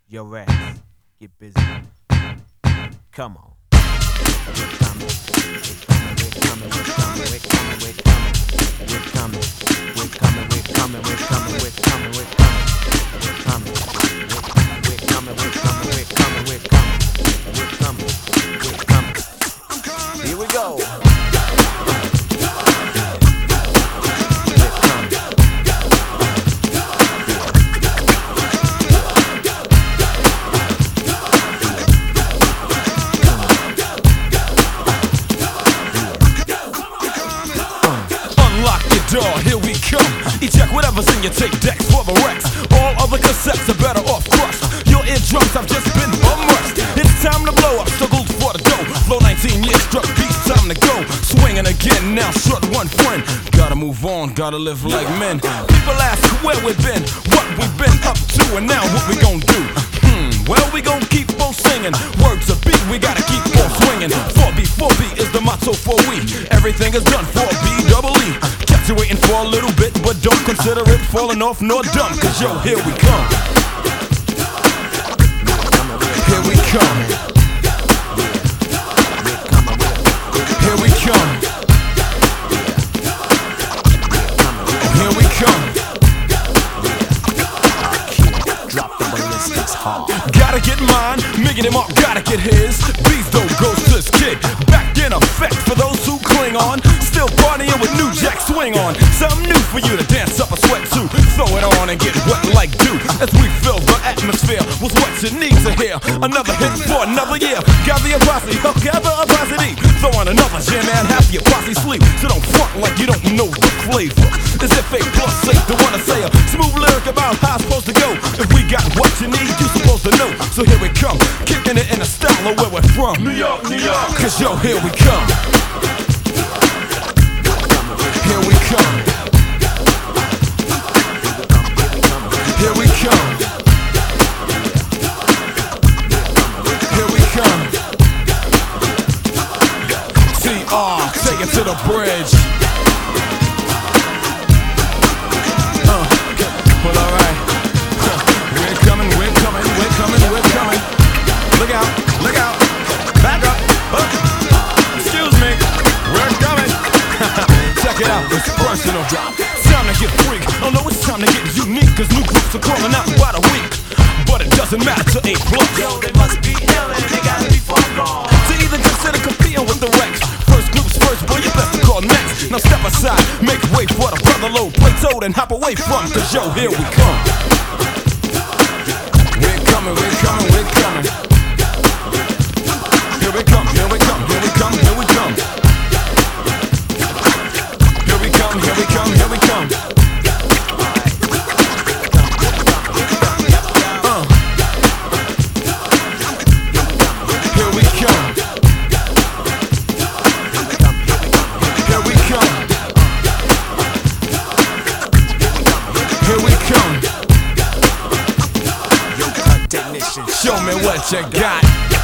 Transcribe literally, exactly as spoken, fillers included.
Your ass, get busy. Come on. We're coming, we're coming, we're coming, we're coming, we're coming, we're coming, we're coming, we're coming, we're coming, we're coming, we're coming, we're coming, we're coming, we're coming, we're coming, we're coming, we're coming, we're coming. Here we go. Here we come. Eject whatever's in your tape decks for the Rex. All other cassettes are better off crushed. Your eardrums have just been bum-rushed. It's time to blow up, struggled for the dough. Flow nineteen years struck beats, time to go. Swinging again, now short one friend. Gotta move on, gotta live like men. People ask where we've been, what we've been up to, and now what we gon' do. Hmm, well we gon' keep on singing. Words a beat, we gotta keep on swinging. four B, four B is the motto for we. Everything is done for B double E. You waiting for a little bit, but don't consider it falling off nor dumb. Cause yo, here we come. Here we come. Here we come. Here we come. Drop the ballistics hard. Gotta get mine, Miggity Mark gotta get his. Beast though goes to this kid. Back in effect for those who cling on. Still partying with New Jack Swing on. Something new for you to dance up a sweat to. Throw it on and get wet like dew. As we fill the atmosphere with what you need to hear. Another hit for another year. Gather your posse, oh, gather a posse. Throw on another jam and half your posse sleep. So don't front like you don't know the flavor. Is it fake plus safe to wanna say a smooth lyric about how it's supposed to go? If we got what you need, you supposed to know. So here we come, kicking it in a style of where we're from. New York, New York. Cause yo, here we come. Here we come. Here we come. Here we come. T R, take it to the bridge. Uh, well, alright. We're coming, we're coming, we're coming, we're coming. Look out, look out. Back up. Uh, excuse me. We're coming. Check it out, it's personal drop. Time to get freak. Oh no, it's time to get unique. Cause new groups are calling out by the week. But it doesn't matter to A plus. Yo, they must be ill and they gotta be far gone. To even consider competing with the Rex. First groups first, boy, you best to call next. Now step aside, make way for the brother low. Play toad and hop away from. Cause yo, here we come. We're coming, we're coming, we're coming. Here we come, here we come, here we come, here we come. Here we come, here we come, here we come. Uh. Here we come. Here we come. Here we come. Show me what you got.